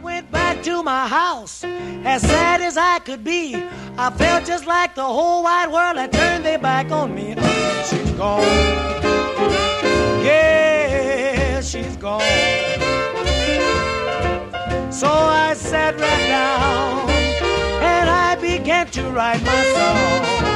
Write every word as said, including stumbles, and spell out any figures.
went back to my house, as sad as I could be. I felt just like the whole wide world had turned their back on me. Oh, she's gone. Yeah, she's gone. So I sat right down and I began to write my song.